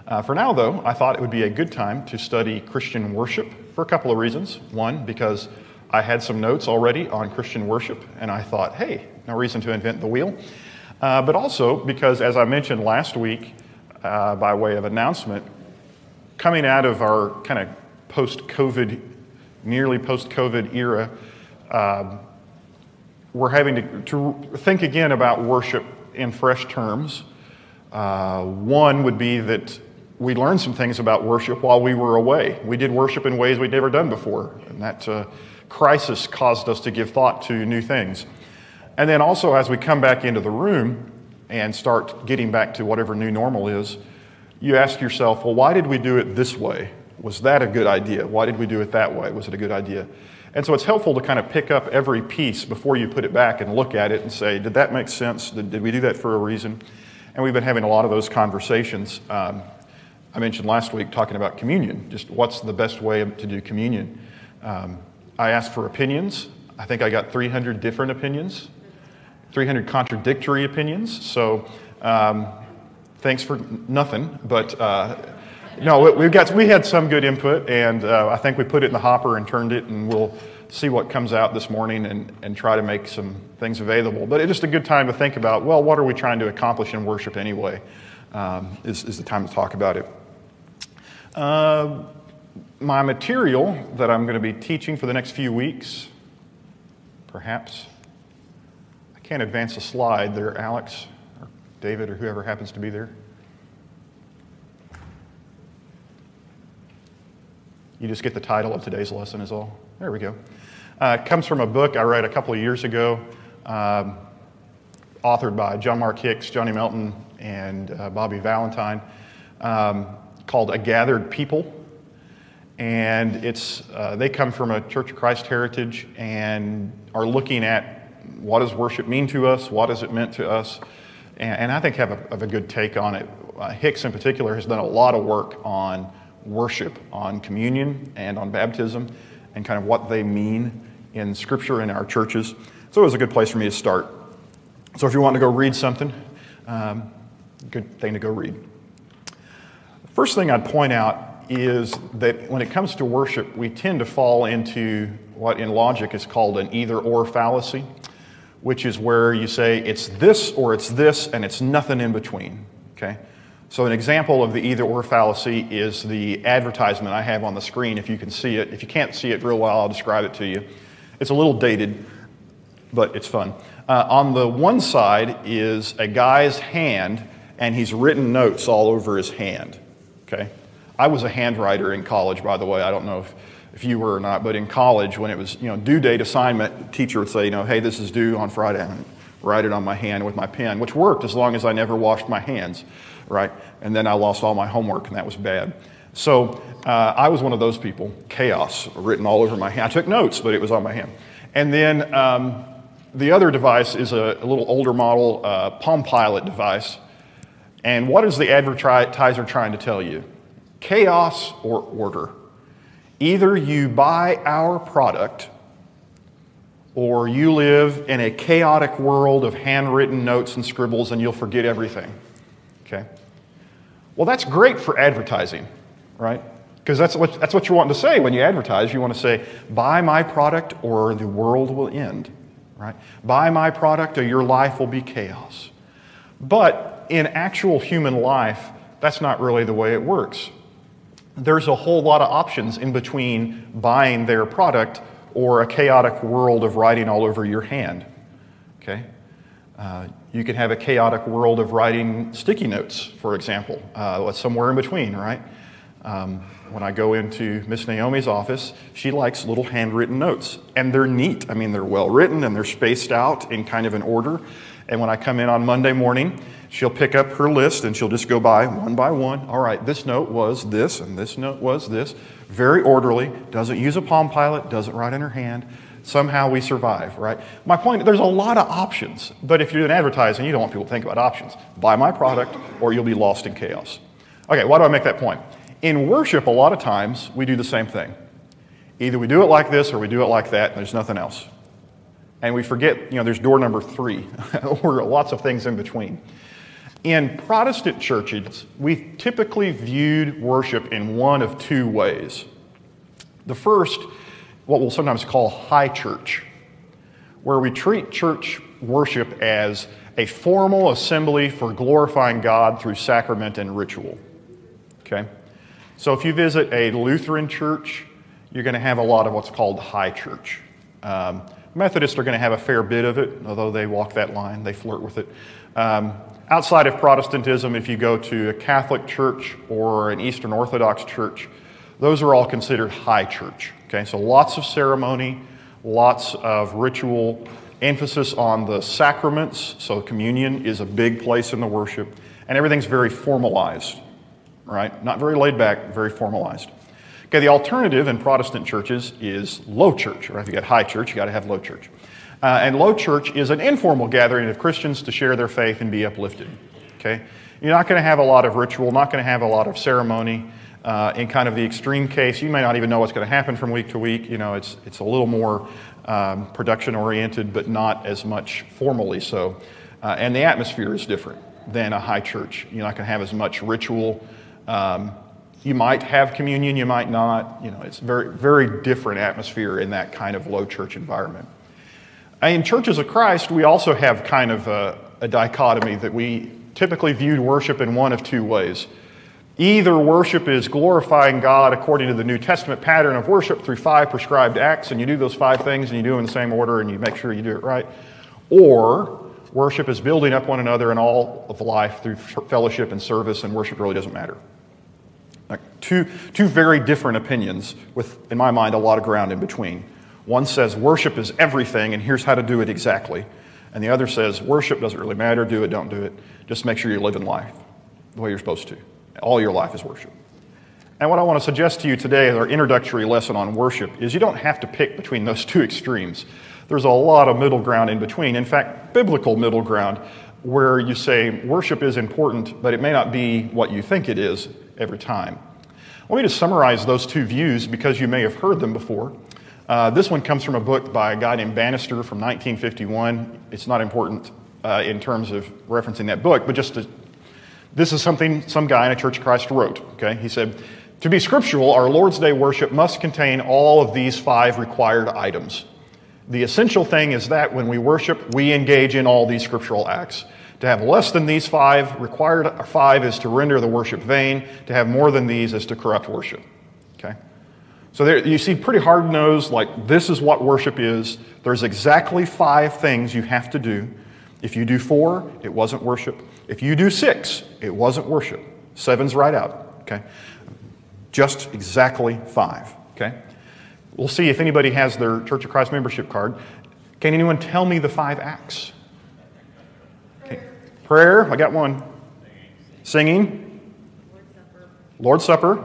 For now, though, I thought it would be a good time to study Christian worship for a couple of reasons. One, because I had some notes already on Christian worship, and I thought, hey, no reason to invent the wheel. But also because, as I mentioned last week, by way of announcement, coming out of our kind of post-COVID, nearly post-COVID era, we're having to think again about worship in fresh terms. One would be that we learned some things about worship while we were away. We did worship in ways we'd never done before, and that crisis caused us to give thought to new things. And then also, as we come back into the room and start getting back to whatever new normal is, you ask yourself, well, why did we do it this way? Was that a good idea? Why did we do it that way? Was it a good idea? And so it's helpful to kind of pick up every piece before you put it back and look at it and say, did that make sense? Did we do that for a reason? And we've been having a lot of those conversations. I mentioned last week talking about communion, just what's the best way to do communion. I asked for opinions. I think I got 300 different opinions, 300 contradictory opinions. So thanks for nothing, but no, we had some good input, and I think we put it in the hopper and turned it, and we'll see what comes out this morning and try to make some things available. But it's just a good time to think about, well, what are we trying to accomplish in worship anyway, is the time to talk about it. My material that I'm going to be teaching for the next few weeks, perhaps, I can't advance a slide there, Alex, or David, or whoever happens to be there. You just get the title of today's lesson is all. There we go. It comes from a book I read a couple of years ago, authored by John Mark Hicks, Johnny Melton, and Bobby Valentine, called A Gathered People. And they come from a Church of Christ heritage and are looking at what does worship mean to us, what has it meant to us, and I think have a good take on it. Hicks in particular has done a lot of work on worship, on communion, and on baptism, and kind of what they mean in Scripture in our churches. So it was a good place for me to start. So if you want to go read something, good thing to go read. First thing I'd point out is that when it comes to worship, we tend to fall into what in logic is called an either-or fallacy, which is where you say it's this or it's this, and it's nothing in between, okay? So an example of the either-or fallacy is the advertisement I have on the screen, if you can see it. If you can't see it real well, I'll describe it to you. It's a little dated, but it's fun. On the one side is a guy's hand, and he's written notes all over his hand, okay? I was a handwriter in college, by the way. I don't know if you were or not, but in college, when it was due date assignment, the teacher would say, hey, this is due on Friday. And write it on my hand with my pen, which worked as long as I never washed my hands, right? And then I lost all my homework, and that was bad. So I was one of those people, chaos written all over my hand. I took notes, but it was on my hand. And then the other device is a little older model Palm Pilot device. And what is the advertiser trying to tell you? Chaos or order. Either you buy our product or you live in a chaotic world of handwritten notes and scribbles and you'll forget everything, okay? Well, that's great for advertising, right? Because that's what you want to say when you advertise. You want to say, buy my product or the world will end, right? Buy my product or your life will be chaos. But in actual human life, that's not really the way it works. There's a whole lot of options in between buying their product or a chaotic world of writing all over your hand, okay? You can have a chaotic world of writing sticky notes, for example, somewhere in between, right? When I go into Miss Naomi's office, she likes little handwritten notes, and they're neat. I mean, they're well written, and they're spaced out in kind of an order. And when I come in on Monday morning, she'll pick up her list, and she'll just go by one. All right, this note was this, and this note was this. Very orderly, doesn't use a Palm Pilot, doesn't write in her hand. Somehow we survive, right? My point, there's a lot of options, but if you're doing advertising, you don't want people to think about options. Buy my product, or you'll be lost in chaos. Okay, why do I make that point? In worship, a lot of times, we do the same thing. Either we do it like this, or we do it like that, and there's nothing else. And we forget, there's door number 3, or lots of things in between. In Protestant churches, we typically viewed worship in one of two ways. The first, what we'll sometimes call high church, where we treat church worship as a formal assembly for glorifying God through sacrament and ritual. Okay? So if you visit a Lutheran church, you're going to have a lot of what's called high church. Methodists are going to have a fair bit of it, although they walk that line, they flirt with it. Outside of Protestantism, if you go to a Catholic church or an Eastern Orthodox church, those are all considered high church. Okay, so lots of ceremony, lots of ritual, emphasis on the sacraments, so communion is a big place in the worship, and everything's very formalized, right? Not very laid back, very formalized. Okay, the alternative in Protestant churches is low church, right? If you got high church, you got to have low church. And low church is an informal gathering of Christians to share their faith and be uplifted. Okay, you're not going to have a lot of ritual, not going to have a lot of ceremony. In kind of the extreme case, you may not even know what's going to happen from week to week. You know, it's a little more production oriented, but not as much formally so. And the atmosphere is different than a high church. You're not going to have as much ritual. You might have communion, you might not. You know, it's very, very different atmosphere in that kind of low church environment. In Churches of Christ, we also have kind of a dichotomy that we typically viewed worship in one of two ways. Either worship is glorifying God according to the New Testament pattern of worship through 5 prescribed acts, and you do those 5 things and you do them in the same order and you make sure you do it right. Or worship is building up one another in all of life through fellowship and service, and worship really doesn't matter. Like two very different opinions with, in my mind, a lot of ground in between. One says worship is everything and here's how to do it exactly. And the other says worship doesn't really matter, do it, don't do it. Just make sure you're living life the way you're supposed to. All your life is worship. And what I want to suggest to you today as our introductory lesson on worship is you don't have to pick between those two extremes. There's a lot of middle ground in between. In fact, biblical middle ground where you say worship is important, but it may not be what you think it is every time. Let me just summarize those two views because you may have heard them before. This one comes from a book by a guy named Bannister from 1951. It's not important in terms of referencing that book, but this is something some guy in a Church of Christ wrote. Okay, he said, "To be scriptural, our Lord's Day worship must contain all of these 5 required items. The essential thing is that when we worship, we engage in all these scriptural acts. To have less than these 5 required 5 is to render the worship vain. To have more than these is to corrupt worship." Okay. So there you see pretty hard-nosed, like this is what worship is. There's exactly 5 things you have to do. If you do 4, it wasn't worship. If you do 6, it wasn't worship. 7's right out, okay? Just exactly 5, okay? We'll see if anybody has their Church of Christ membership card. Can anyone tell me the 5 acts? Okay. Prayer, I got one. Singing. Lord's Supper.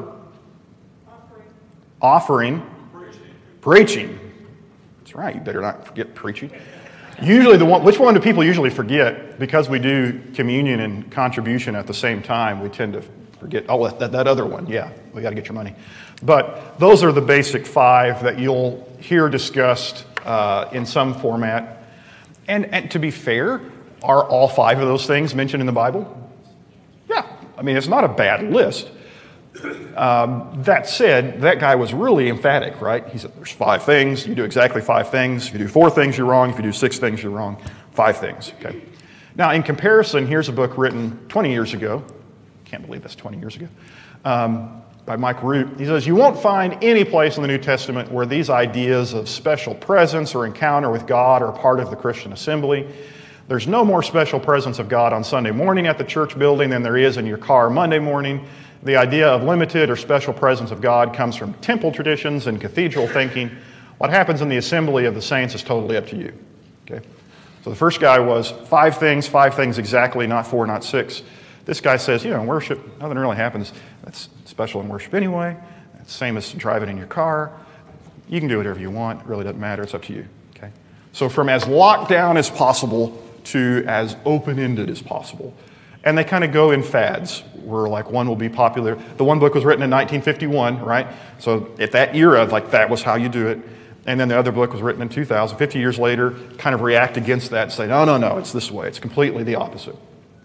Offering. Preaching. That's right, you better not forget preaching. Usually which one do people usually forget? Because we do communion and contribution at the same time, we tend to forget, that other one, yeah, we got to get your money. But those are the basic 5 that you'll hear discussed in some format. And to be fair, are all 5 of those things mentioned in the Bible? Yeah, I mean, it's not a bad list. That said, that guy was really emphatic, right? He said, there's 5 things, you do exactly 5 things. If you do 4 things, you're wrong. If you do 6 things, you're wrong. 5 things, okay? Now, in comparison, here's a book written 20 years ago. Can't believe that's 20 years ago. By Mike Root. He says, you won't find any place in the New Testament where these ideas of special presence or encounter with God are part of the Christian assembly. There's no more special presence of God on Sunday morning at the church building than there is in your car Monday morning. The idea of limited or special presence of God comes from temple traditions and cathedral thinking. What happens in the assembly of the saints is totally up to you. Okay? So the first guy was 5 things exactly, not 4, not 6. This guy says, in worship, nothing really happens. That's special in worship anyway. It's the same as driving in your car. You can do whatever you want. It really doesn't matter. It's up to you. Okay? So from as locked down as possible to as open-ended as possible. And they kind of go in fads, where like one will be popular. The one book was written in 1951, right? So at that era, like that was how you do it. And then the other book was written in 2000. 50 years later, kind of react against that and say, no, it's this way. It's completely the opposite.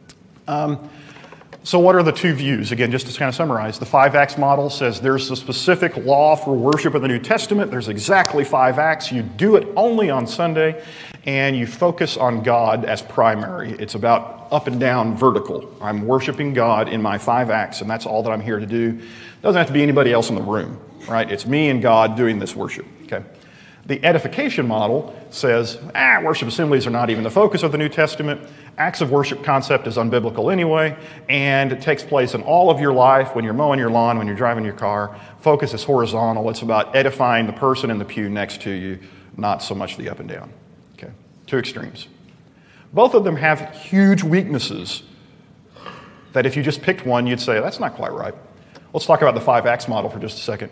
So what are the two views? Again, just to kind of summarize, the 5 Acts model says there's a specific law for worship in the New Testament. There's exactly 5 acts. You do it only on Sunday, and you focus on God as primary. It's about up and down vertical. I'm worshiping God in my 5 acts, and that's all that I'm here to do. It doesn't have to be anybody else in the room, right? It's me and God doing this worship, okay? The edification model says, worship assemblies are not even the focus of the New Testament. Acts of worship concept is unbiblical anyway, and it takes place in all of your life, when you're mowing your lawn, when you're driving your car. Focus is horizontal. It's about edifying the person in the pew next to you, not so much the up and down. Okay, two extremes. Both of them have huge weaknesses that if you just picked one, you'd say, that's not quite right. Let's talk about the 5 Acts model for just a second.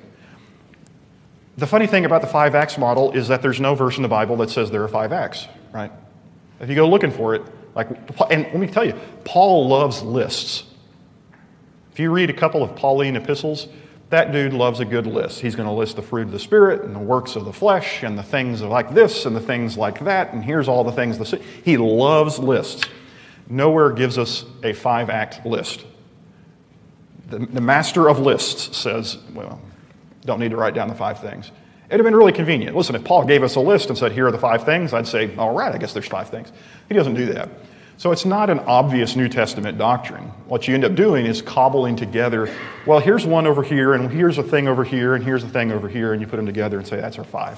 The funny thing about the 5 Acts model is that there's no verse in the Bible that says there are 5 acts, right? If you go looking for it, and let me tell you, Paul loves lists. If you read a couple of Pauline epistles, that dude loves a good list. He's going to list the fruit of the Spirit and the works of the flesh and the things like this and the things like that, and here's all the things. He loves lists. Nowhere gives us a 5-act list. The master of lists says, well, don't need to write down the 5 things. It'd have been really convenient. Listen, if Paul gave us a list and said, here are the 5 things, I'd say, all right, I guess there's 5 things. He doesn't do that. So it's not an obvious New Testament doctrine. What you end up doing is cobbling together, well, here's one over here, and here's a thing over here, and here's a thing over here, and you put them together and say, that's our 5.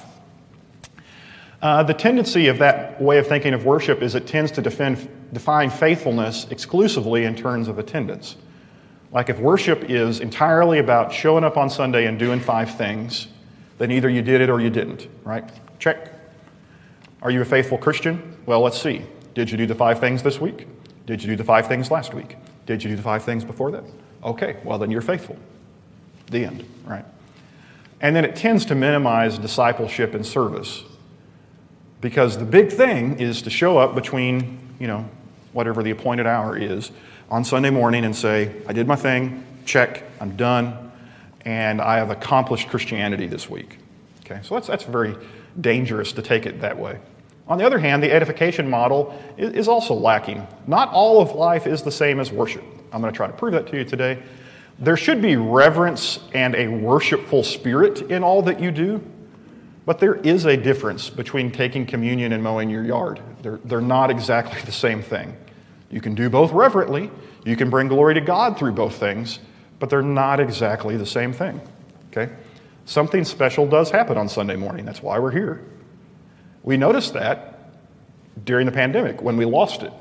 The tendency of that way of thinking of worship is it tends to define faithfulness exclusively in terms of attendance. Like if worship is entirely about showing up on Sunday and doing 5 things, then either you did it or you didn't, right? Check. Are you a faithful Christian? Well, let's see. Did you do the 5 things this week? Did you do the 5 things last week? Did you do the 5 things before that? Okay, well then you're faithful. The end, right? And then it tends to minimize discipleship and service because the big thing is to show up between, whatever the appointed hour is on Sunday morning and say, I did my thing, check, I'm done, and I have accomplished Christianity this week. Okay, so that's very dangerous to take it that way. On the other hand, the edification model is also lacking. Not all of life is the same as worship. I'm going to try to prove that to you today. There should be reverence and a worshipful spirit in all that you do, but there is a difference between taking communion and mowing your yard. They're not exactly the same thing. You can do both reverently. You can bring glory to God through both things, but they're not exactly the same thing. Okay? Something special does happen on Sunday morning. That's why we're here. We noticed that during the pandemic when we lost it.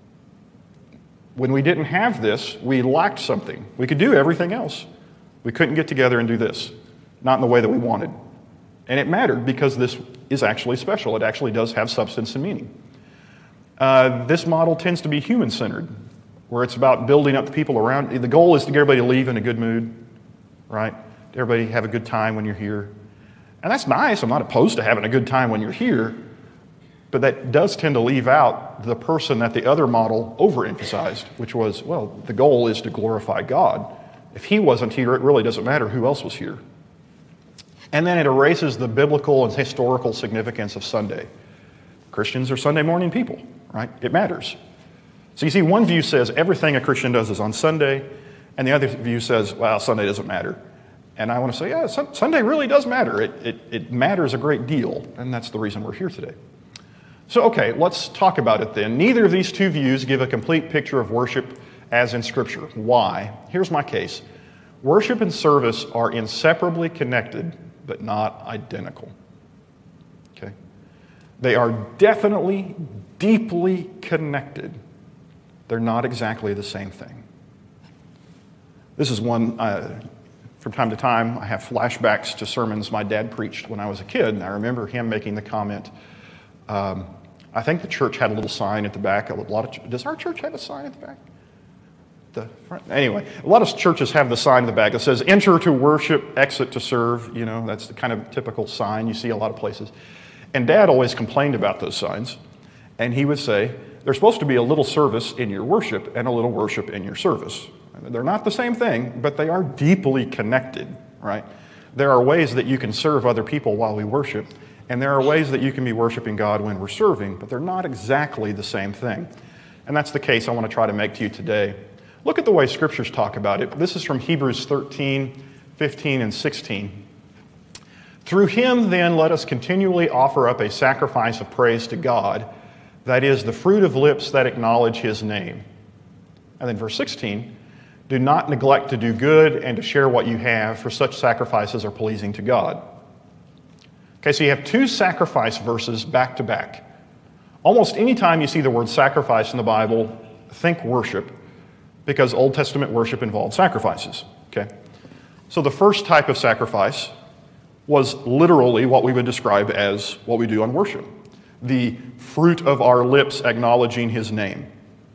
When we didn't have this, we lacked something. We could do everything else. We couldn't get together and do this, not in the way that we wanted. And it mattered because this is actually special. It actually does have substance and meaning. This model tends to be human-centered, where it's about building up the people around. The goal is to get everybody to leave in a good mood, right? Everybody have a good time when you're here. And that's nice. I'm not opposed to having a good time when you're here, but that does tend to leave out the person that the other model overemphasized, which was, well, the goal is to glorify God. If he wasn't here, it really doesn't matter who else was here. And then it erases the biblical and historical significance of Sunday. Christians are Sunday morning people, right? It matters. So you see, one view says everything a Christian does is on Sunday, and the other view says, well, Sunday doesn't matter. And I want to say, yeah, Sunday really does matter. It matters a great deal, and that's the reason we're here today. So, okay, let's talk about it then. Neither of these two views give a complete picture of worship as in Scripture. Why? Here's my case. Worship and service are inseparably connected, but not identical. Okay? They are definitely, deeply connected. They're not exactly the same thing. This is one, from time to time, I have flashbacks to sermons my dad preached when I was a kid, and I remember him making the comment, I think the church had a little sign at the back. Does our church have a sign at the back? The front? Anyway, a lot of churches have the sign in the back that says, enter to worship, exit to serve. You know, that's the kind of typical sign you see a lot of places. And Dad always complained about those signs. And he would say, there's supposed to be a little service in your worship and a little worship in your service. They're not the same thing, but they are deeply connected, right? There are ways that you can serve other people while we worship, and there are ways that you can be worshiping God when we're serving, but they're not exactly the same thing. And that's the case I want to try to make to you today. Look at the way Scriptures talk about it. This is from Hebrews 13, 15, and 16. Through him, then, let us continually offer up a sacrifice of praise to God, that is, the fruit of lips that acknowledge his name. And then verse 16, do not neglect to do good and to share what you have, for such sacrifices are pleasing to God. Okay, so you have two sacrifice verses back to back. Almost any time you see the word sacrifice in the Bible, think worship, because Old Testament worship involved sacrifices. Okay, so the first type of sacrifice was literally what we would describe as what we do on worship. The fruit of our lips acknowledging his name.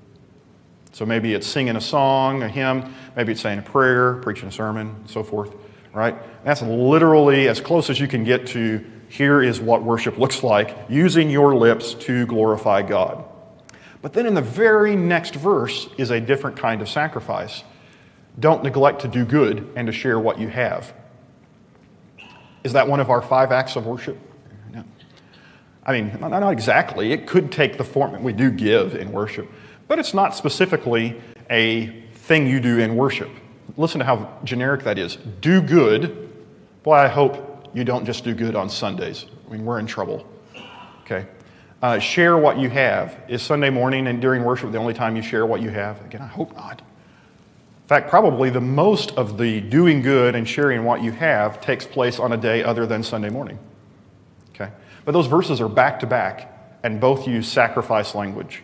So maybe it's singing a song, a hymn, maybe it's saying a prayer, preaching a sermon, and so forth, right? That's literally as close as you can get to here is what worship looks like, using your lips to glorify God. But then in the very next verse is a different kind of sacrifice. Don't neglect to do good and to share what you have. Is that one of our 5 acts of worship? No. I mean, not exactly. It could take the form that we do give in worship, but it's not specifically a thing you do in worship. Listen to how generic that is. Do good. Boy, I hope you don't just do good on Sundays. I mean, we're in trouble. Okay. Share what you have. Is Sunday morning and during worship the only time you share what you have? Again, I hope not. In fact, probably the most of the doing good and sharing what you have takes place on a day other than Sunday morning. Okay? But those verses are back to back, and both use sacrifice language.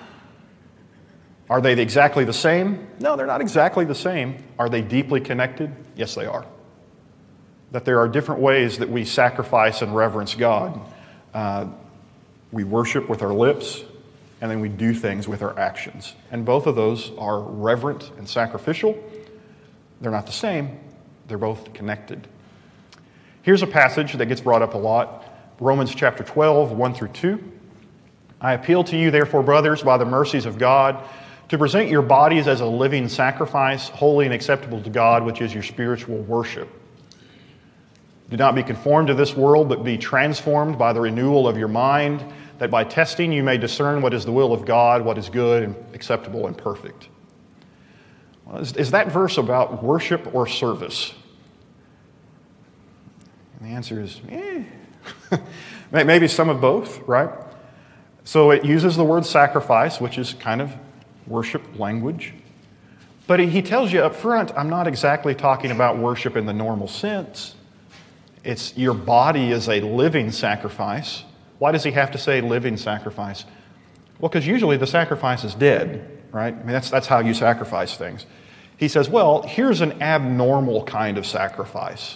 Are they exactly the same? No, they're not exactly the same. Are they deeply connected? Yes, they are. That there are different ways that we sacrifice and reverence God. We worship with our lips, and then we do things with our actions. And both of those are reverent and sacrificial. They're not the same. They're both connected. Here's a passage that gets brought up a lot. Romans chapter 12, 1 through 2. I appeal to you, therefore, brothers, by the mercies of God, to present your bodies as a living sacrifice, holy and acceptable to God, which is your spiritual worship. Do not be conformed to this world, but be transformed by the renewal of your mind, that by testing you may discern what is the will of God, what is good and acceptable and perfect. Well, is that verse about worship or service? And the answer is, maybe some of both, right? So it uses the word sacrifice, which is kind of worship language. But he tells you up front, I'm not exactly talking about worship in the normal sense. It's your body is a living sacrifice. Why does he have to say living sacrifice? Well, because usually the sacrifice is dead, right? I mean, that's how you sacrifice things. He says, well, here's an abnormal kind of sacrifice.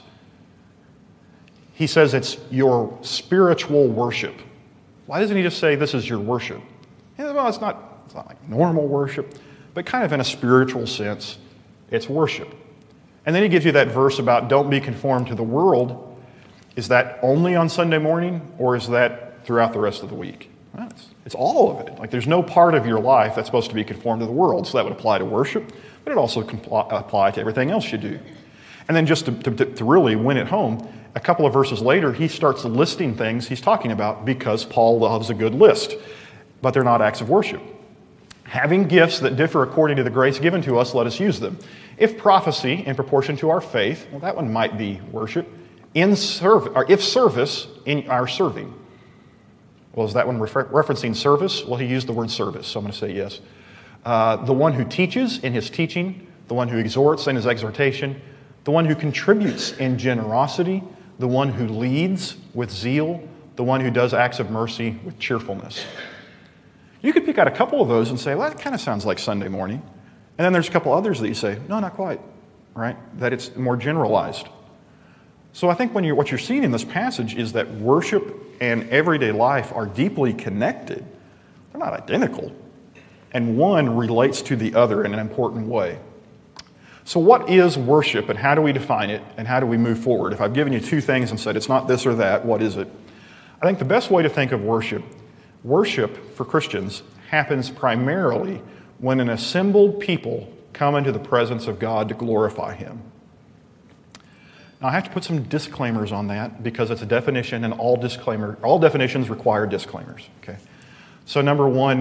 He says it's your spiritual worship. Why doesn't he just say this is your worship? Well, it's not like normal worship, but kind of in a spiritual sense, it's worship. And then he gives you that verse about don't be conformed to the world. Is that only on Sunday morning, or is that throughout the rest of the week? Well, it's all of it. Like there's no part of your life that's supposed to be conformed to the world, so that would apply to worship, but it also can apply to everything else you do. And then just to really win it home, a couple of verses later, he starts listing things he's talking about because Paul loves a good list, but they're not acts of worship. Having gifts that differ according to the grace given to us, let us use them. If prophecy in proportion to our faith, well, that one might be worship. If service, in our serving. Well, is that one referencing service? Well, he used the word service, so I'm going to say yes. The one who teaches in his teaching, the one who exhorts in his exhortation, the one who contributes in generosity, the one who leads with zeal, the one who does acts of mercy with cheerfulness. You could pick out a couple of those and say, well, that kind of sounds like Sunday morning. And then there's a couple others that you say, no, not quite, right? That it's more generalized. So I think what you're seeing in this passage is that worship and everyday life are deeply connected. They're not identical. And one relates to the other in an important way. So what is worship and how do we define it and how do we move forward? If I've given you two things and said it's not this or that, what is it? I think the best way to think of worship for Christians happens primarily when an assembled people come into the presence of God to glorify Him. Now, I have to put some disclaimers on that because it's a definition and all definitions require disclaimers. Okay. So number one,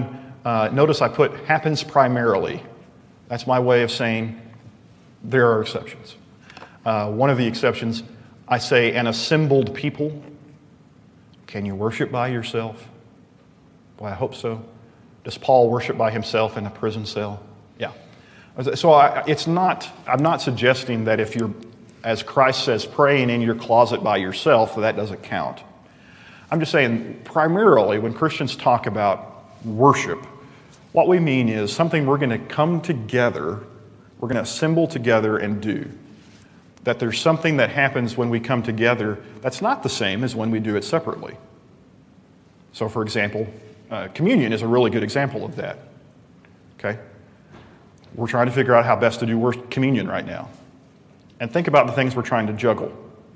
Notice I put happens primarily. That's my way of saying there are exceptions. One of the exceptions, I say an assembled people. Can you worship by yourself? Boy, I hope so. Does Paul worship by himself in a prison cell? Yeah. So I'm not suggesting that if you're, as Christ says, praying in your closet by yourself, that doesn't count. I'm just saying, primarily, when Christians talk about worship, what we mean is something we're going to come together, we're going to assemble together and do. That there's something that happens when we come together that's not the same as when we do it separately. So, for example, communion is a really good example of that. Okay? We're trying to figure out how best to do communion right now. And think about the things we're trying to juggle.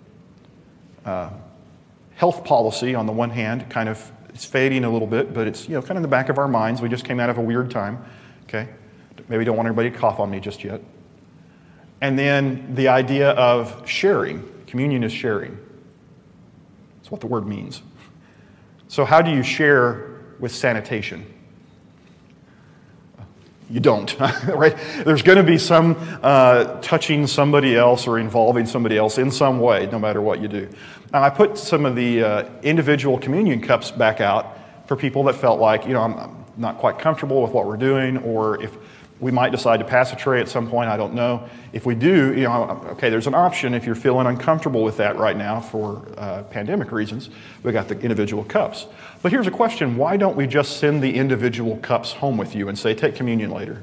Health policy, on the one hand, kind of it's fading a little bit, but it's kind of in the back of our minds. We just came out of a weird time. Okay? Maybe don't want everybody to cough on me just yet. And then the idea of sharing. Communion is sharing. That's what the word means. So how do you share with sanitation? You don't, right? There's going to be some touching somebody else or involving somebody else in some way, no matter what you do. Now, I put some of the individual communion cups back out for people that felt like, I'm not quite comfortable with what we're doing, or if we might decide to pass a tray at some point, I don't know. If we do, okay, there's an option if you're feeling uncomfortable with that right now for pandemic reasons. We got the individual cups. But here's a question. Why don't we just send the individual cups home with you and say, take communion later?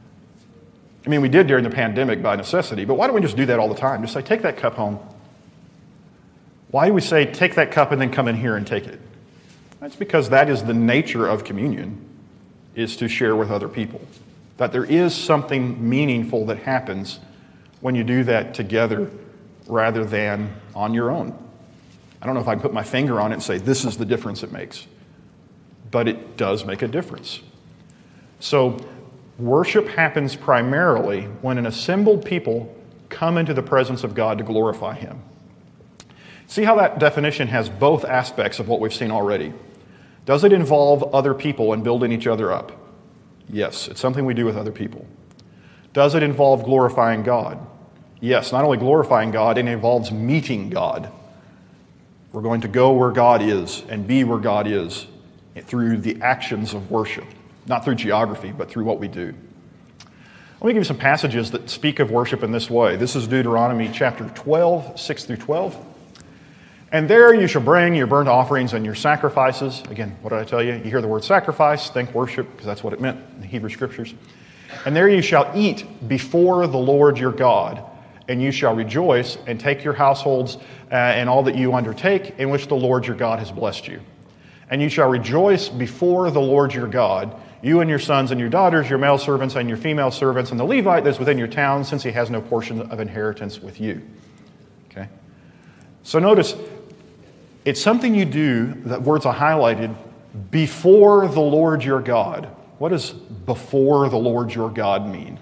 I mean, we did during the pandemic by necessity, but why don't we just do that all the time? Just say, take that cup home. Why do we say, take that cup and then come in here and take it? That's because that is the nature of communion, is to share with other people. That there is something meaningful that happens when you do that together rather than on your own. I don't know if I can put my finger on it and say this is the difference it makes, but it does make a difference. So worship happens primarily when an assembled people come into the presence of God to glorify Him. See how that definition has both aspects of what we've seen already. Does it involve other people and building each other up? Yes, it's something we do with other people. Does it involve glorifying God? Yes, not only glorifying God, it involves meeting God. We're going to go where God is and be where God is through the actions of worship. Not through geography, but through what we do. Let me give you some passages that speak of worship in this way. This is Deuteronomy chapter 12, 6 through 12. And there you shall bring your burnt offerings and your sacrifices. Again, what did I tell you? You hear the word sacrifice, think worship, because that's what it meant in the Hebrew Scriptures. And there you shall eat before the Lord your God, and you shall rejoice and take your households and all that you undertake, in which the Lord your God has blessed you. And you shall rejoice before the Lord your God, you and your sons and your daughters, your male servants and your female servants, and the Levite that is within your town, since he has no portion of inheritance with you. Okay? So notice, it's something you do, that words are highlighted, before the Lord your God. What does before the Lord your God mean?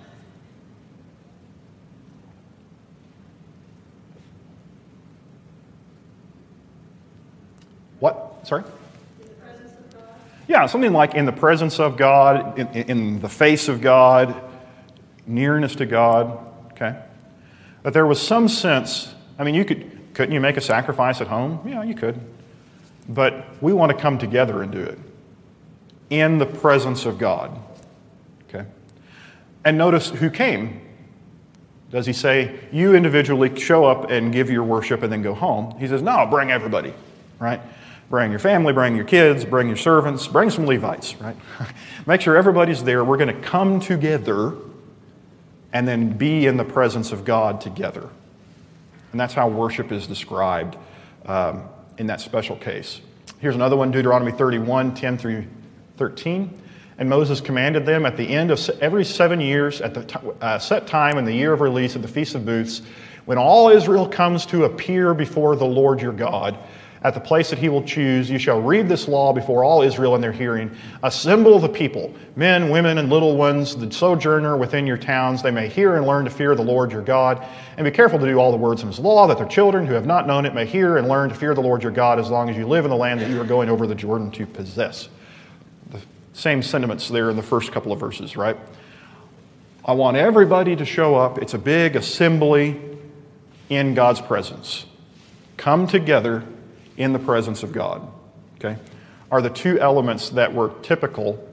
What? Sorry? In the presence of God? Yeah, something like in the presence of God, in the face of God, nearness to God. Okay? But there was some sense, I mean, couldn't you make a sacrifice at home? Yeah, you could. But we want to come together and do it in the presence of God. Okay? And notice who came. Does he say, you individually show up and give your worship and then go home? He says, no, bring everybody, right? Bring your family, bring your kids, bring your servants, bring some Levites, right? Make sure everybody's there. We're going to come together and then be in the presence of God together. And that's how worship is described in that special case. Here's another one, Deuteronomy 31, 10 through 13. And Moses commanded them at the end of every 7 years, at the set time in the year of release at the Feast of Booths, when all Israel comes to appear before the Lord your God, at the place that he will choose, you shall read this law before all Israel in their hearing. Assemble the people, men, women, and little ones, the sojourner within your towns. They may hear and learn to fear the Lord your God. And be careful to do all the words of his law, that their children who have not known it may hear and learn to fear the Lord your God as long as you live in the land that you are going over the Jordan to possess. The Same sentiments there in the first couple of verses, right? I want everybody to show up. It's a big assembly in God's presence. Come together in the presence of God, okay? Are the two elements that were typical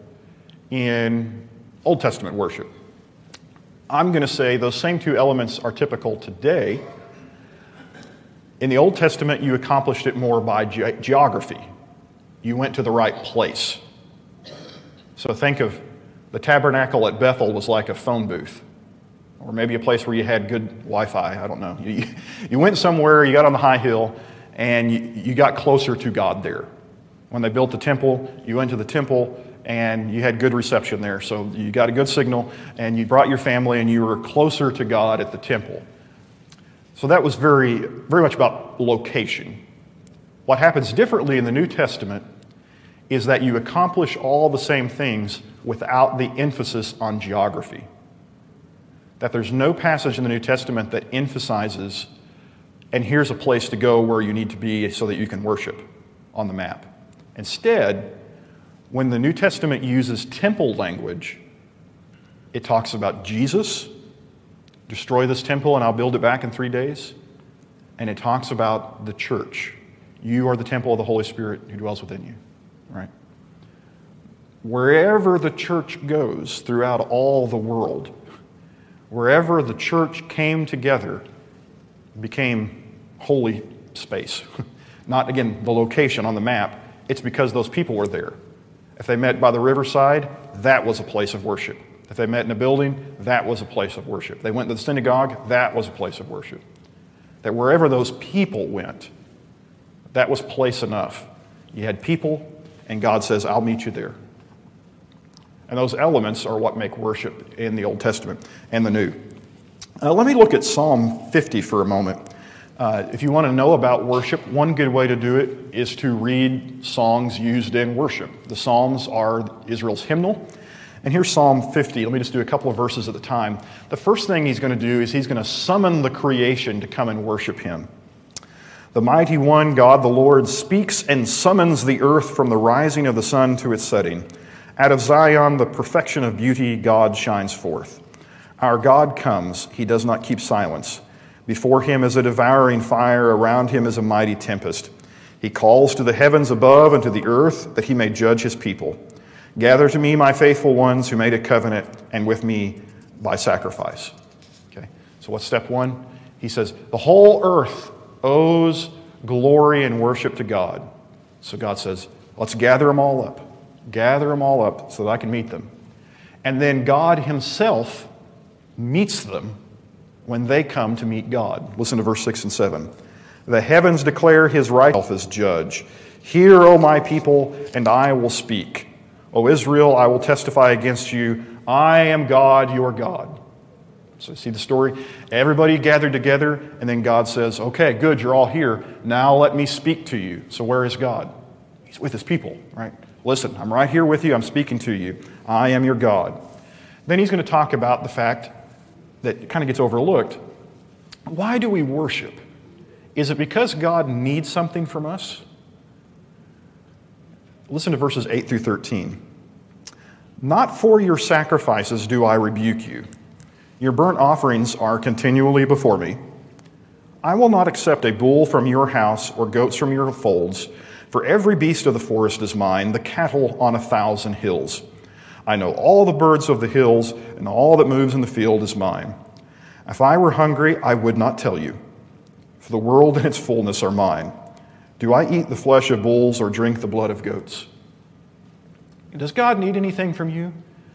in Old Testament worship. I'm going to say those same two elements are typical today. In the Old Testament, you accomplished it more by geography. You went to the right place. So think of the tabernacle at Bethel was like a phone booth, or maybe a place where you had good Wi-Fi. I don't know. You went somewhere, you got on the high hill, and you got closer to God there. When they built the temple, you went to the temple, and you had good reception there. So you got a good signal, and you brought your family, and you were closer to God at the temple. So that was very, very much about location. What happens differently in the New Testament is that you accomplish all the same things without the emphasis on geography. That there's no passage in the New Testament that emphasizes, and here's a place to go where you need to be so that you can worship on the map. Instead, when the New Testament uses temple language, it talks about Jesus, destroy this temple and I'll build it back in 3 days. And it talks about the church. You are the temple of the Holy Spirit who dwells within you, right? Wherever the church goes throughout all the world, wherever the church came together, became holy space. Not, again, the location on the map. It's because those people were there. If they met by the riverside, that was a place of worship. If they met in a building, that was a place of worship. They went to the synagogue, that was a place of worship. That wherever those people went, that was place enough. You had people, and God says, I'll meet you there. And those elements are what make worship in the Old Testament and the New. Let me look at Psalm 50 for a moment. If you want to know about worship, one good way to do it is to read songs used in worship. The Psalms are Israel's hymnal. And here's Psalm 50. Let me just do a couple of verses at a time. The first thing he's going to do is he's going to summon the creation to come and worship him. The mighty one, God the Lord, speaks and summons the earth from the rising of the sun to its setting. Out of Zion, the perfection of beauty, God shines forth. Our God comes. He does not keep silence. Before him is a devouring fire. Around him is a mighty tempest. He calls to the heavens above and to the earth that he may judge his people. Gather to me, my faithful ones who made a covenant, and with me by sacrifice. Okay. So what's step one? He says, the whole earth owes glory and worship to God. So God says, let's gather them all up. Gather them all up so that I can meet them. And then God himself meets them when they come to meet God. Listen to verse 6 and 7. The heavens declare his righteousness as judge. Hear, O my people, and I will speak. O Israel, I will testify against you. I am God, your God. So see the story? Everybody gathered together, and then God says, okay, good, you're all here. Now let me speak to you. So where is God? He's with his people, right? Listen, I'm right here with you. I'm speaking to you. I am your God. Then he's going to talk about the fact that kind of gets overlooked. Why do we worship? Is it because God needs something from us? Listen to verses 8 through 13. Not for your sacrifices do I rebuke you. Your burnt offerings are continually before me. I will not accept a bull from your house or goats from your folds, for every beast of the forest is mine, the cattle on 1,000 hills. I know all the birds of the hills, and all that moves in the field is mine. If I were hungry, I would not tell you, for the world and its fullness are mine. Do I eat the flesh of bulls or drink the blood of goats? Does God need anything from you?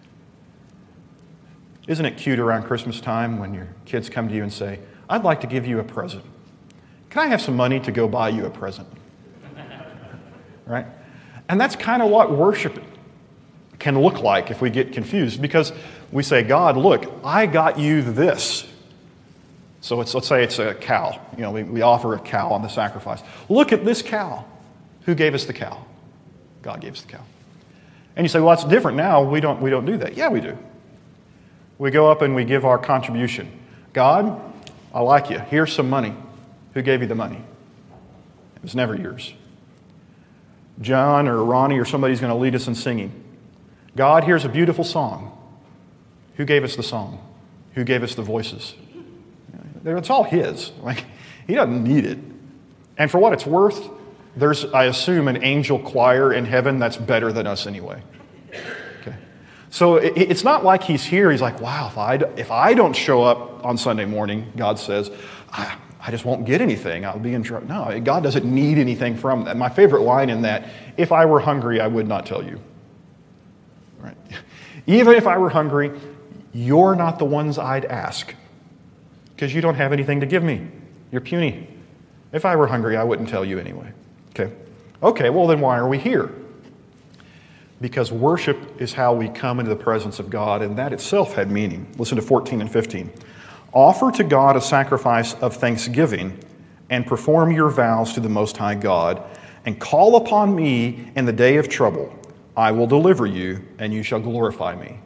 Isn't it cute around Christmas time when your kids come to you and say, I'd like to give you a present. Can I have some money to go buy you a present? Right? And that's kind of what worship can look like if we get confused, because we say, God, look, I got you this. So let's say it's a cow. You know, we offer a cow on the sacrifice. Look at this cow. Who gave us the cow? God gave us the cow. And you say, well, that's different now. We don't do that. Yeah, we do. We go up and we give our contribution. God, I like you. Here's some money. Who gave you the money? It was never yours. John or Ronnie or somebody's going to lead us in singing. God, here's a beautiful song. Who gave us the song? Who gave us the voices? It's all His. He doesn't need it. And for what it's worth, there's, I assume, an angel choir in heaven that's better than us anyway. Okay. So it's not like He's here. He's like, wow, if I don't show up on Sunday morning, God says, I just won't get anything. I'll be in trouble. No, God doesn't need anything from that. My favorite line in that, if I were hungry, I would not tell you. Right? Even if I were hungry, you're not the ones I'd ask because you don't have anything to give me. You're puny. If I were hungry, I wouldn't tell you anyway. Okay, well then why are we here? Because worship is how we come into the presence of God, and that itself had meaning. Listen to 14 and 15. Offer to God a sacrifice of thanksgiving and perform your vows to the Most High God, and call upon me in the day of trouble. I will deliver you, and you shall glorify me.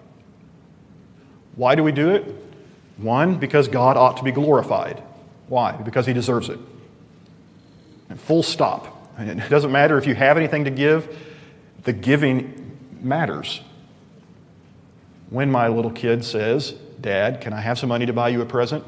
Why do we do it? One, because God ought to be glorified. Why? Because He deserves it. And full stop. And it doesn't matter if you have anything to give, the giving matters. When my little kid says, Dad, can I have some money to buy you a present?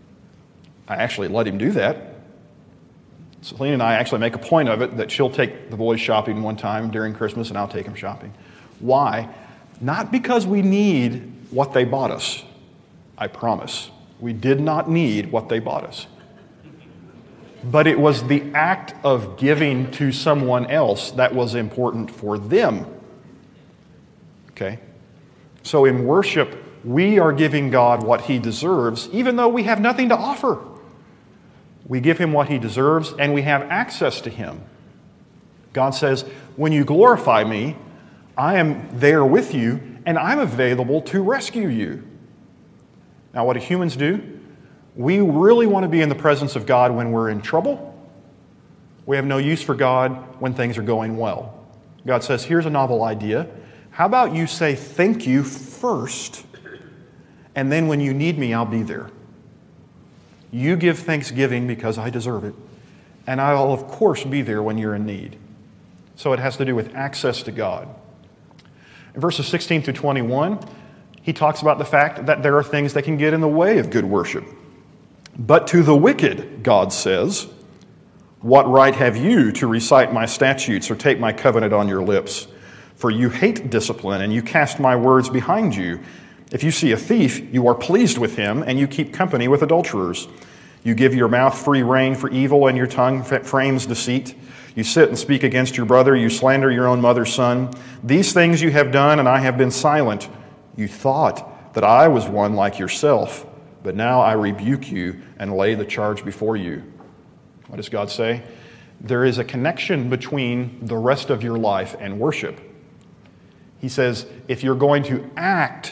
I actually let him do that. Celine and I actually make a point of it that she'll take the boys shopping one time during Christmas and I'll take them shopping. Why? Not because we need what they bought us. I promise. We did not need what they bought us. But it was the act of giving to someone else that was important for them. Okay? So in worship, we are giving God what He deserves, even though we have nothing to offer. We give Him what He deserves, and we have access to Him. God says, when you glorify me, I am there with you, and I'm available to rescue you. Now, what do humans do? We really want to be in the presence of God when we're in trouble. We have no use for God when things are going well. God says, here's a novel idea. How about you say thank you first, and then when you need me, I'll be there. You give thanksgiving because I deserve it, and I'll of course be there when you're in need. So it has to do with access to God. In verses 16 through 21, he talks about the fact that there are things that can get in the way of good worship. But to the wicked, God says, what right have you to recite my statutes or take my covenant on your lips? For you hate discipline, and you cast my words behind you. If you see a thief, you are pleased with him, and you keep company with adulterers. You give your mouth free rein for evil, and your tongue frames deceit. You sit and speak against your brother. You slander your own mother's son. These things you have done, and I have been silent. You thought that I was one like yourself, but now I rebuke you and lay the charge before you. What does God say? There is a connection between the rest of your life and worship. He says, if you're going to act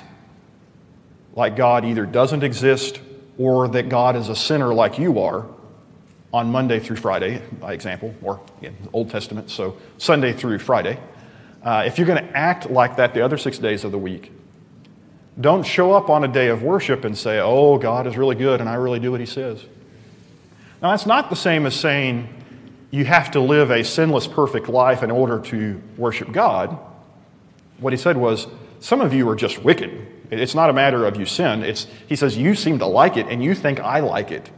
like God either doesn't exist or that God is a sinner like you are on Monday through Friday, by example, or again, Old Testament, so Sunday through Friday, if you're going to act like that the other 6 days of the week, don't show up on a day of worship and say, oh, God is really good and I really do what He says. Now, that's not the same as saying you have to live a sinless, perfect life in order to worship God. What he said was, some of you are just wicked. It's not a matter of you sin. He says, you seem to like it and you think I like it.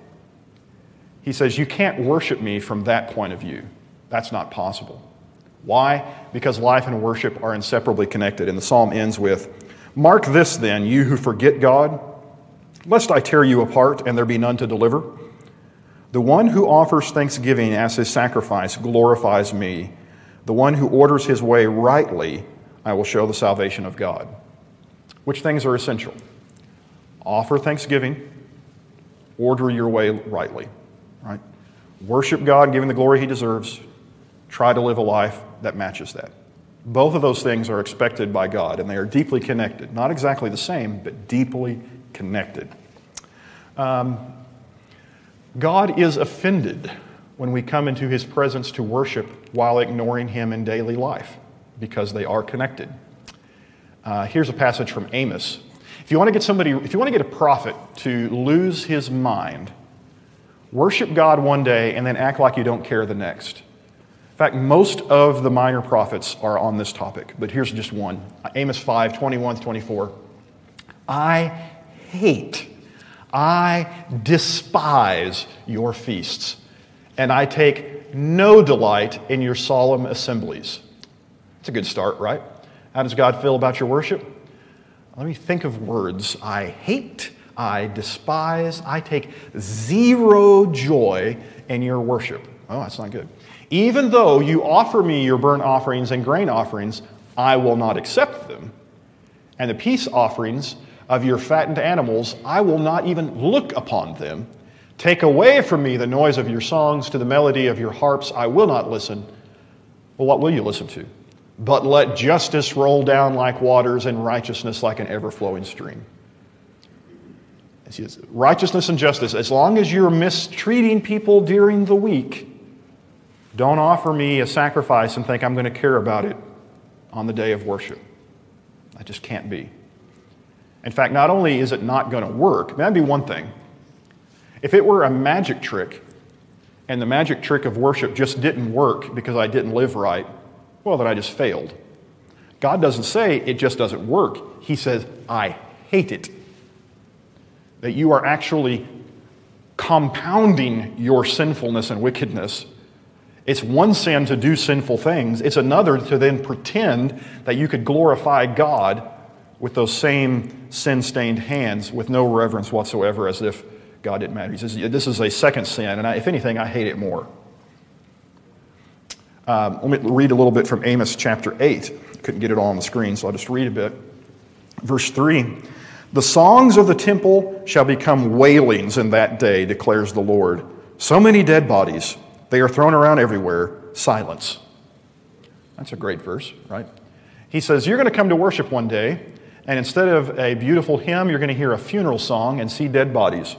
He says, you can't worship me from that point of view. That's not possible. Why? Because life and worship are inseparably connected. And the psalm ends with, mark this then, you who forget God, lest I tear you apart and there be none to deliver. The one who offers thanksgiving as his sacrifice glorifies me. The one who orders his way rightly, I will show the salvation of God. Which things are essential? Offer thanksgiving, order your way rightly. Right? Worship God, giving the glory He deserves. Try to live a life that matches that. Both of those things are expected by God, and they are deeply connected. Not exactly the same, but deeply connected. God is offended when we come into His presence to worship while ignoring Him in daily life, because they are connected. Here's a passage from Amos. If you want to get a prophet to lose his mind, worship God one day and then act like you don't care the next. fact, most of the minor prophets are on this topic, but here's just one. Amos 5:21-24. I despise your feasts, and I take no delight in your solemn assemblies. That's a good start, right? How does God feel about your worship? Let me think of words. I hate, I despise, I take zero joy in your worship. Oh, that's not good. Even though you offer me your burnt offerings and grain offerings, I will not accept them. And the peace offerings of your fattened animals, I will not even look upon them. Take away from me the noise of your songs, to the melody of your harps I will not listen. Well, what will you listen to? But let justice roll down like waters and righteousness like an ever-flowing stream. Righteousness and justice, as long as you're mistreating people during the week, don't offer me a sacrifice and think I'm going to care about it on the day of worship. That just can't be. In fact, not only is it not going to work, that'd be one thing. If it were a magic trick, and the magic trick of worship just didn't work because I didn't live right, well, then I just failed. God doesn't say it just doesn't work. He says, I hate it. That you are actually compounding your sinfulness and wickedness. It's one sin to do sinful things. It's another to then pretend that you could glorify God with those same sin-stained hands with no reverence whatsoever, as if God didn't matter. He says, this is a second sin, and if anything, I hate it more. Let me read a little bit from Amos chapter 8. Couldn't get it all on the screen, so I'll just read a bit. Verse 3, the songs of the temple shall become wailings in that day, declares the Lord. So many dead bodies, they are thrown around everywhere, silence. That's a great verse, right? He says, you're going to come to worship one day, and instead of a beautiful hymn, you're going to hear a funeral song and see dead bodies.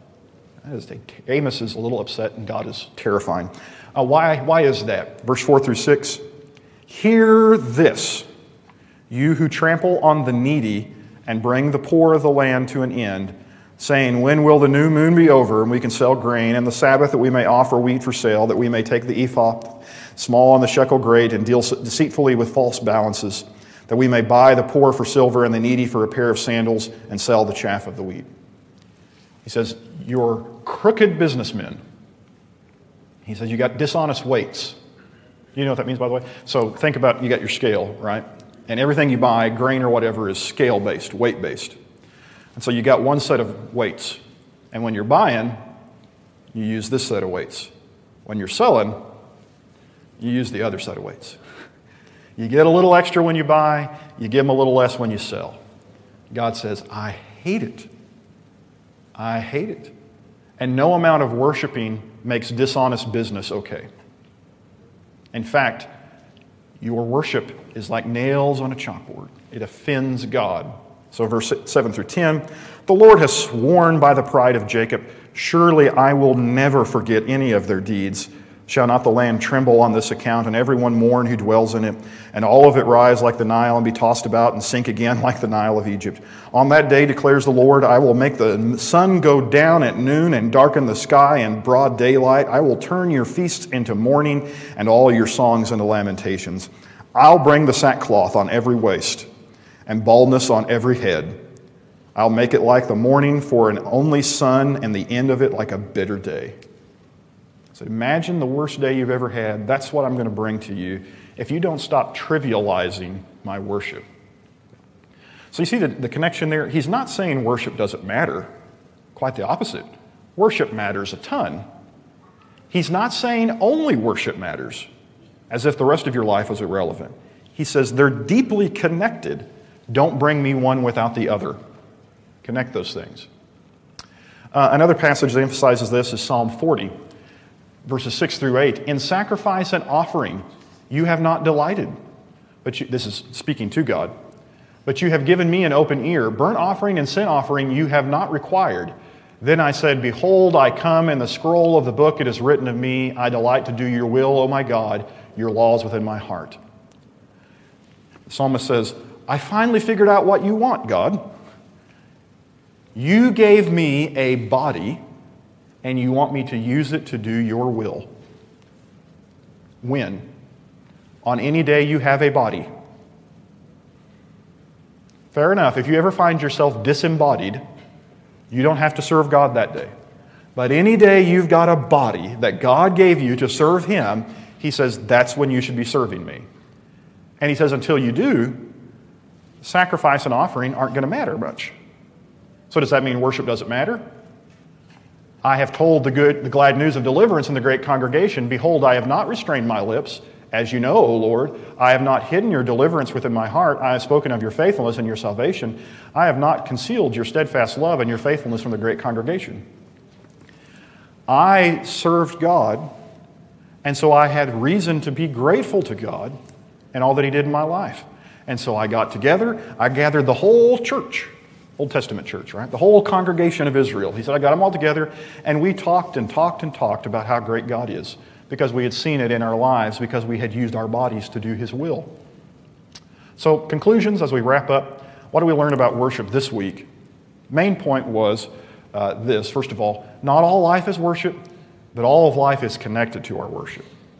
Amos is a little upset, and God is terrifying. Why is that? Verse 4-6. Hear this, you who trample on the needy and bring the poor of the land to an end, saying, when will the new moon be over and we can sell grain, and the Sabbath that we may offer wheat for sale, that we may take the ephah small and the shekel great and deal deceitfully with false balances, that we may buy the poor for silver and the needy for a pair of sandals and sell the chaff of the wheat. He says, you're crooked businessmen. He says, you got dishonest weights. You know what that means, by the way? So think about, you got your scale, right? And everything you buy, grain or whatever, is scale-based, weight-based. And so you got one set of weights. And when you're buying, you use this set of weights. When you're selling, you use the other set of weights. You get a little extra when you buy, you give them a little less when you sell. God says, I hate it. I hate it. And no amount of worshiping makes dishonest business okay. In fact, your worship is like nails on a chalkboard. It offends God. So verse 7-10, the Lord has sworn by the pride of Jacob, surely I will never forget any of their deeds. Shall not the land tremble on this account, and everyone mourn who dwells in it, and all of it rise like the Nile and be tossed about and sink again like the Nile of Egypt? On that day, declares the Lord, I will make the sun go down at noon and darken the sky in broad daylight. I will turn your feasts into mourning and all your songs into lamentations. I'll bring the sackcloth on every waist and baldness on every head. I'll make it like the morning for an only son, and the end of it like a bitter day. So imagine the worst day you've ever had. That's what I'm going to bring to you if you don't stop trivializing my worship. So you see the connection there? He's not saying worship doesn't matter. Quite the opposite. Worship matters a ton. He's not saying only worship matters, as if the rest of your life was irrelevant. He says they're deeply connected. Don't bring me one without the other. Connect those things. Another passage that emphasizes this is Psalm 40. Verses 6-8, in sacrifice and offering you have not delighted. This is speaking to God. But you have given me an open ear. Burnt offering and sin offering you have not required. Then I said, behold, I come, in the scroll of the book it is written of me, I delight to do your will, O my God, your laws within my heart. The psalmist says, I finally figured out what you want, God. You gave me a body, and you want me to use it to do your will. When? on any day you have a body. Fair enough. If you ever find yourself disembodied, you don't have to serve God that day. But any day you've got a body that God gave you to serve Him, He says that's when you should be serving me. And He says until you do, sacrifice and offering aren't going to matter much. So does that mean worship doesn't matter? I have told the glad news of deliverance in the great congregation. Behold, I have not restrained my lips. As you know, O Lord, I have not hidden your deliverance within my heart. I have spoken of your faithfulness and your salvation. I have not concealed your steadfast love and your faithfulness from the great congregation. I served God, and so I had reason to be grateful to God and all that He did in my life. And so I got together, I gathered the whole church, Old Testament church, right? The whole congregation of Israel. He said, I got them all together, and we talked and talked and talked about how great God is, because we had seen it in our lives, because we had used our bodies to do His will. So, conclusions as we wrap up. What do we learn about worship this week? Main point was this. First of all, not all life is worship, but all of life is connected to our worship.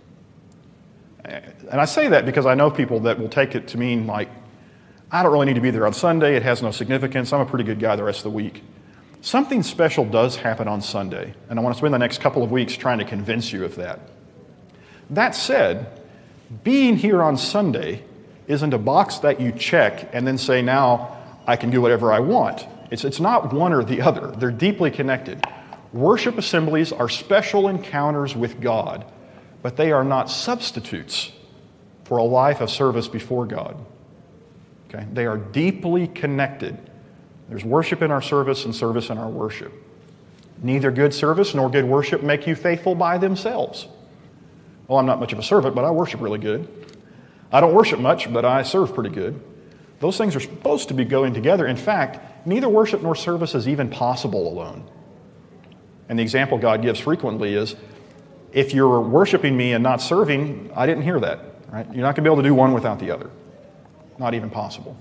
And I say that because I know people that will take it to mean like, I don't really need to be there on Sunday. It has no significance. I'm a pretty good guy the rest of the week. Something special does happen on Sunday, and I want to spend the next couple of weeks trying to convince you of that. That said, being here on Sunday isn't a box that you check and then say, now I can do whatever I want. It's not one or the other. They're deeply connected. Worship assemblies are special encounters with God, but they are not substitutes for a life of service before God. Okay? They are deeply connected. There's worship in our service and service in our worship. Neither good service nor good worship make you faithful by themselves. Well, I'm not much of a servant, but I worship really good. I don't worship much, but I serve pretty good. Those things are supposed to be going together. In fact, neither worship nor service is even possible alone. And the example God gives frequently is, if you're worshiping me and not serving, I didn't hear that. Right? You're not going to be able to do one without the other. Not even possible.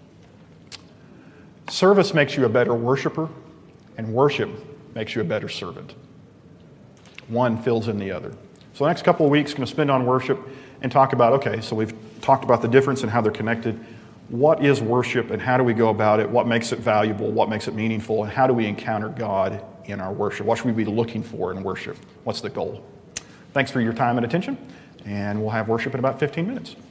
Service makes you a better worshiper, and worship makes you a better servant. One fills in the other. So the next couple of weeks, going to spend on worship and talk about, okay, so we've talked about the difference and how they're connected. What is worship and how do we go about it? What makes it valuable? What makes it meaningful? And how do we encounter God in our worship? What should we be looking for in worship? What's the goal? Thanks for your time and attention, and we'll have worship in about 15 minutes.